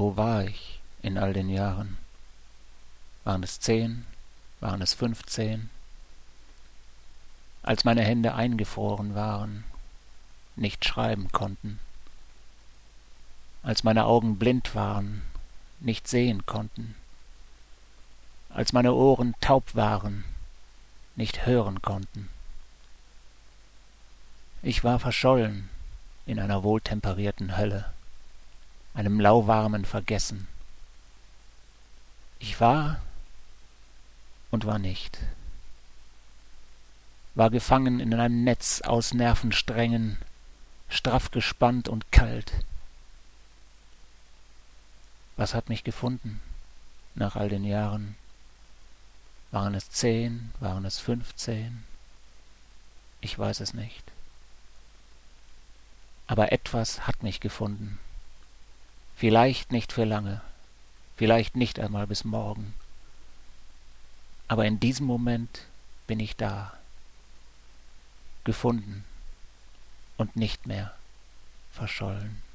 Wo war ich in all den Jahren? Waren es 10? Waren es 15? Als meine Hände eingefroren waren, nicht schreiben konnten, als meine Augen blind waren, nicht sehen konnten, als meine Ohren taub waren, nicht hören konnten. Ich war verschollen in einer wohltemperierten Hölle, einem lauwarmen Vergessen. Ich war und war nicht, war gefangen in einem Netz aus Nervensträngen, straff gespannt und kalt. Was hat mich gefunden nach all den Jahren? Waren es 10? Waren es 15? Ich weiß es nicht. Aber etwas hat mich gefunden. Vielleicht nicht für lange, vielleicht nicht einmal bis morgen. Aber in diesem Moment bin ich da, gefunden und nicht mehr verschollen.